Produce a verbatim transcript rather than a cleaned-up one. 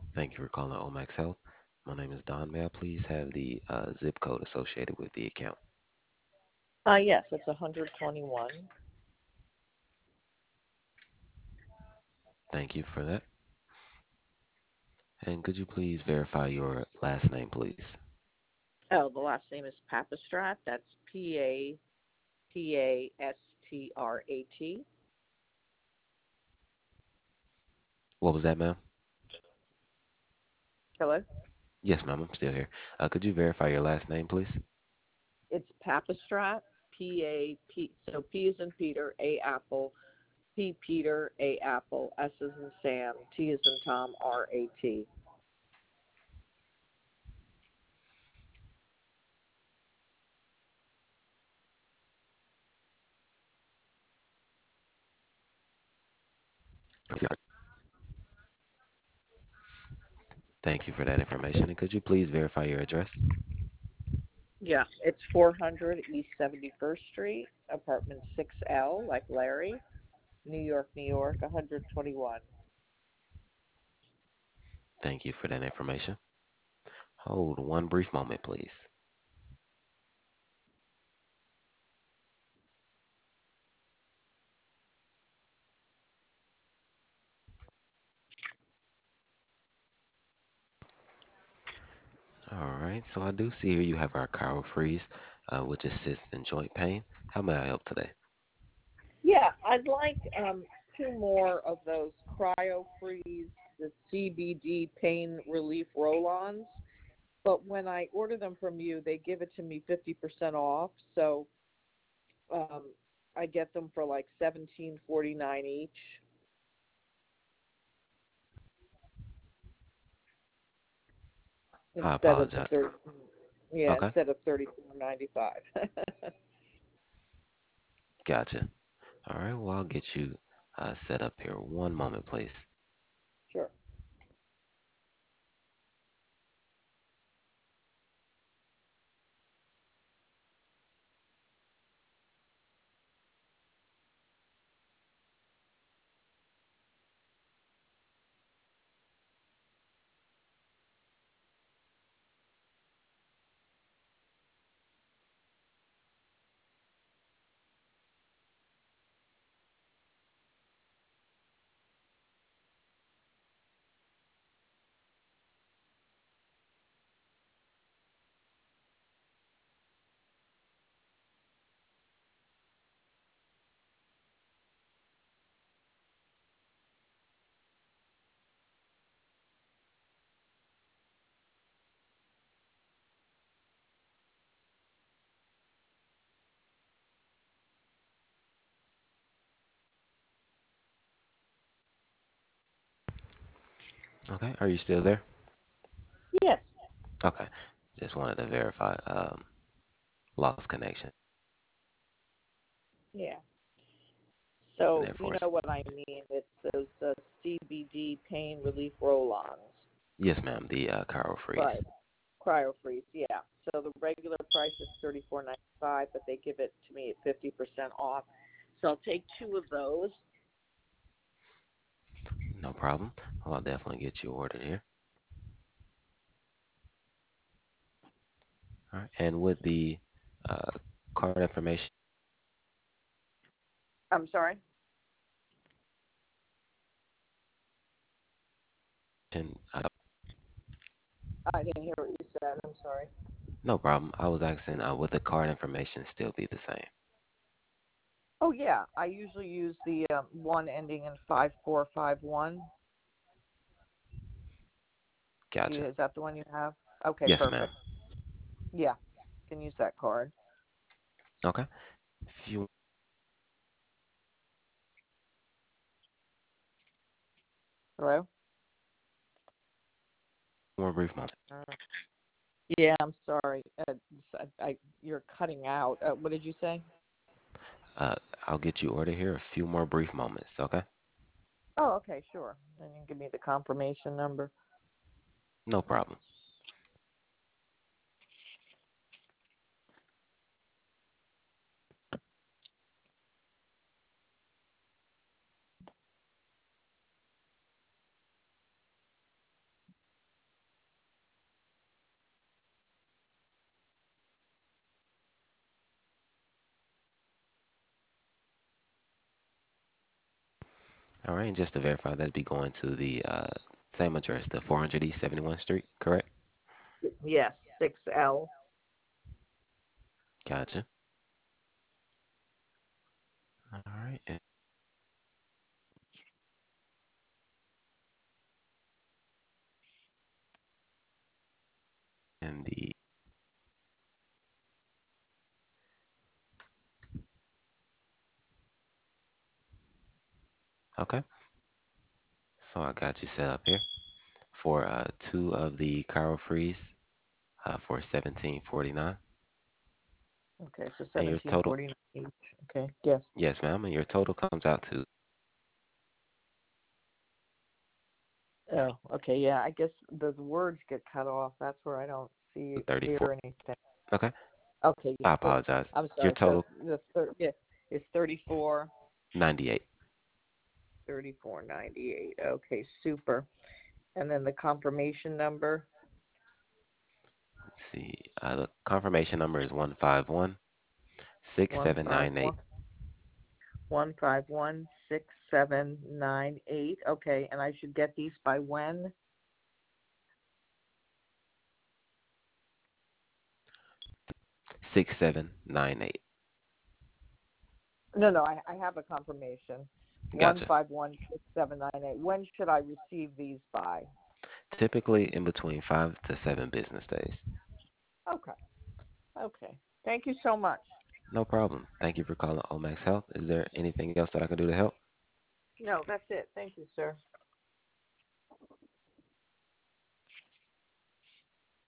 Thank you for calling Omax Health. My name is Don. May I please have the uh, zip code associated with the account? Uh, yes, it's one hundred twenty-one. Thank you for that. And could you please verify your last name, please? Oh, the last name is Papastrat. That's P A P A S T R A T. What was that, ma'am? Hello? Yes, ma'am. I'm still here. Uh, could you verify your last name, please? It's Papastrat. P A P. So P is in Peter, A apple, P Peter, A apple, S is in Sam, T is in Tom, R A T. Thank you for that information. And could you please verify your address? Yeah, it's four hundred East seventy-first Street, apartment six L, like Larry, New York, New York, one hundred twenty-one. Thank you for that information. Hold one brief moment, please. All right. So I do see here you have our Cryo Freeze, uh, which assists in joint pain. How may I help today? Yeah, I'd like um, two more of those Cryo Freeze, the C B D pain relief roll-ons. But when I order them from you, they give it to me fifty percent off. So um, I get them for like seventeen forty-nine each I instead of the apologize. thirty. Yeah, Okay. instead of thirty-four ninety-five. Gotcha. All right. Well, I'll get you uh, set up here. One moment, please. Sure. Okay. Are you still there? Yes. Okay. Just wanted to verify um, lost connection Yeah. So there you for us. know what I mean. It's those uh, C B D pain relief roll-ons. Yes, ma'am. The uh, Cryo Freeze. Right. Cryo freeze, yeah. So the regular price is thirty four ninety five, but they give it to me at fifty percent off. So I'll take two of those. No problem. Well, I'll definitely get you ordered here. All right. And with the uh, card information, I'm sorry, uh, I didn't hear what you said. I'm sorry. no problem. I was asking, uh, would the card information still be the same? Oh yeah, I usually use the uh, one ending in five four five one. Gotcha. Is that the one you have? Okay, Yes, ma'am. perfect. Yeah, can use that card. Okay. Few Hello. more brief moments. Uh, yeah, I'm sorry. Uh, I, I, you're cutting out. Uh, what did you say? Uh, I'll get you ordered here. A few more brief moments. Okay. Oh, okay, sure. Then you can give me the confirmation number. No problem. All right, and just to verify, that'd be going to the uh, same address, the four hundred East seventy-first Street, correct? Yes, six L. Gotcha. All right, and and the okay. So I got you set up here for uh, two of the Cairo Freeze uh, for seventeen forty-nine, Okay, so and your seventeen total, forty nine each. Okay. Yes. yes, ma'am, and your total comes out to Oh, okay. Yeah, I guess the words get cut off. That's where I don't see thirty-four. hear anything. Okay, Okay. I Yeah. apologize. I'm Your sorry. So total the third, yeah, is thirty four ninety-eight. thirty four ninety eight. Okay, super. And then the confirmation number. Let's see. Uh, the confirmation number is one five one six One seven five nine eight. one one five one six seven nine eight. Okay, and I should get these by when? six seven nine eight. No, no, I, I have a confirmation. One Gotcha. five one six seven nine eight. When should I receive these by? Typically in between five to seven business days. Okay, okay. Thank you so much. No problem. Thank you for calling Omax Health. Is there anything else that I can do to help? No, that's it. Thank you, sir.